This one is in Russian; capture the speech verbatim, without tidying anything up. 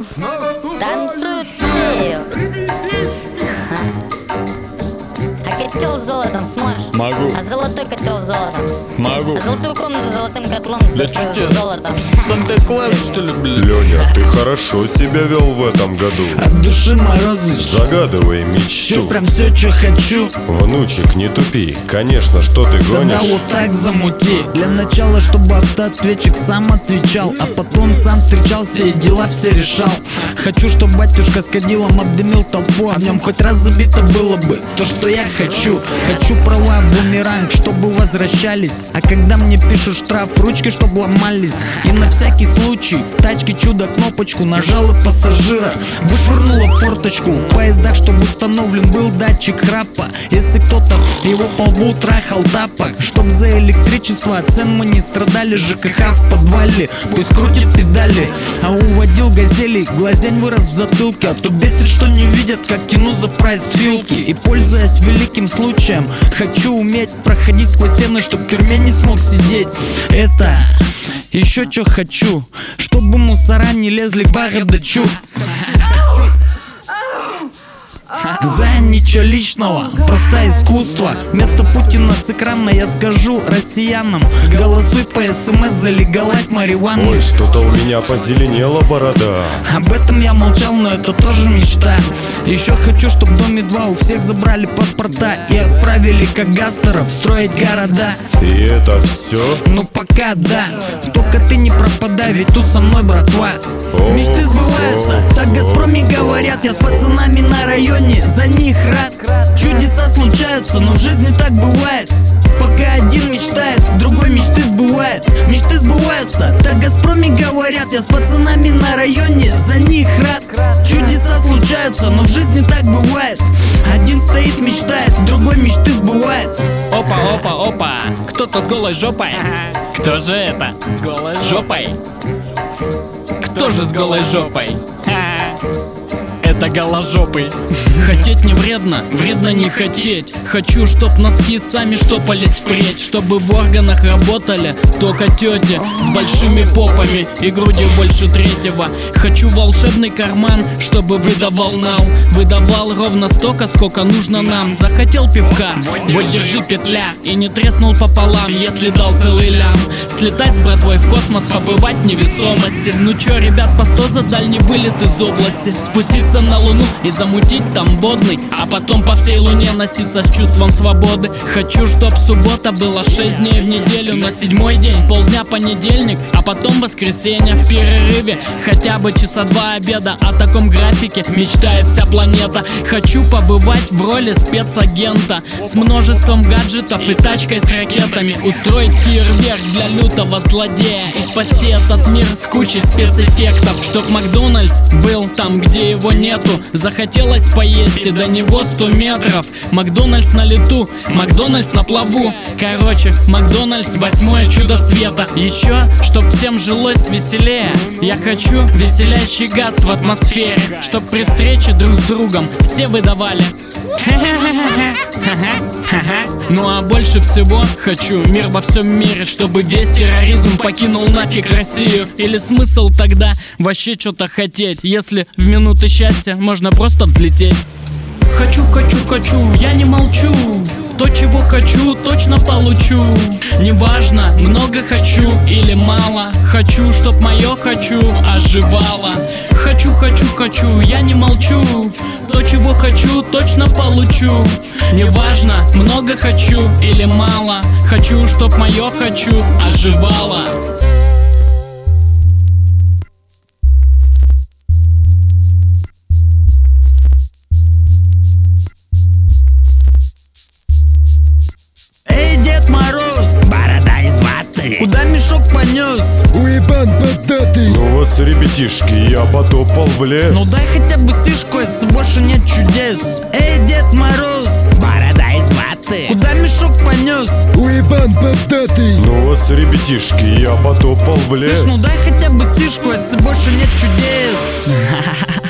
Танцуют все. А котел с золотом сможешь? Могу. А золотой котел с золотом? Могу. А золотую комнату с золотым котлом Да с чё тебе? золотом? Санта-Клаус, что ли, блин? Леня, ты хорошо себя вел в этом году. От души Морозыч, Загадывай чё мечту. прям все, что хочу. Внучек, не тупи, конечно, что ты Тогда гонишь. вот так замути. Для начала, чтобы автоответчик сам отвечал, а потом сам встречался и дела все решал. Хочу, чтобы батюшка с кадилом обдымил толпу, а в нем хоть раз забито было бы то, что я хочу. Хочу права бумеранг, чтобы возвращались, а когда мне пишут штраф, ручки чтоб ломались. И на всякий случай в тачке чудо-кнопочку нажал и пассажира вышвырнула в форточку. В поездах, чтобы установлен был датчик храпа, если кто-то его по лбу трахал тапок. Чтоб за электричество от цен мы не страдали, ЖКХ в подвале пусть крутит педали. А уводил газелей, глазень вырос в затылке. А то бесит, что не видят, как тяну за прайс филки. И пользуясь великим случаем, хочу уметь проходить сквозь стены, чтоб в тюрьме не смог сидеть. Это еще что хочу, чтобы мусора не лезли к Богдачу. За ничего личного, просто искусство. Вместо Путина с экрана я скажу россиянам: голосуй по СМС за легалайз марихуаны. Ой, что-то у меня позеленела борода. Об этом я молчал, но это тоже мечта. Еще хочу, чтоб в доме два у всех забрали паспорта и отправили как гастеров строить города. И это все? Ну пока да, только ты не пропадай, ведь тут со мной братва. Мечты сбываются, так Газпроме говорят. Я с пацанами на районе, за них рад. Чудеса случаются, но в жизни так бывает. Пока один мечтает, другой мечты сбывает. Мечты сбываются, так Газпроме говорят. Я с пацанами на районе, за них рад. Чудеса случаются, но в жизни так бывает. Один стоит, мечтает, другой мечты сбывает. Опа, опа, опа. Кто-то с голой жопой. Кто же это? С голой жопой. Кто же с голой жопой? Ха. Это голожопый. Хотеть не вредно, вредно не хотеть. Хочу, чтоб носки сами штопались впредь, чтобы в органах работали только тети с большими попами и грудью больше третьего. Хочу волшебный карман, чтобы выдавал нал, выдавал ровно столько, сколько нужно нам. Захотел пивка, вот держи петля, и не треснул пополам, если дал целый лям. Слетать с братвой в космос, побывать в невесомости. Ну чё, ребят, по сто за дальний вылет из области. Спуститься на луну и замутить там водный, а потом по всей луне носиться с чувством свободы. Хочу, чтоб суббота была шесть дней в неделю, на седьмой день полдня понедельник, а потом воскресенье. В перерыве хотя бы часа два обеда. О таком графике мечтает вся планета. Хочу побывать в роли спецагента с множеством гаджетов и тачкой с ракетами. Устроить фейерверк для лютого злодея и спасти этот мир с кучей спецэффектов. Чтоб Макдональдс был там, где его нету. Захотелось поесть и до него сто метров. Макдональдс на лету, Макдональдс на плаву. Короче, Макдональдс восьмое чудо света. Еще, чтоб всем жилось веселее. Я хочу веселящий газ в атмосфере, чтоб при встрече друг с другом все выдавали. Ну а больше всего хочу мир во всем мире, чтобы весь терроризм покинул нафиг Россию. Или смысл тогда вообще что-то хотеть, если в минуты счастья можно просто взлететь? Хочу, хочу, хочу, я не молчу. То, чего хочу, точно получу. Неважно, много хочу или мало. Хочу, чтоб мое хочу оживало. Хочу, хочу, хочу, я не молчу. То, чего хочу, точно получу. Неважно, много хочу или мало. Хочу, чтоб мое хочу оживало. Дед Мороз, борода из ваты, куда мешок понес? Уебан поддатый. Ну вас, ребятишки, я потопал в лес. Ну дай хотя бы сишку, если больше нет чудес. Эй, Дед Мороз, борода из ваты, куда мешок понес? Уебан поддатый. Ну вас, ребятишки, я потопал в лес. Слышь, ну дай хотя бы сишку, если больше нет чудес.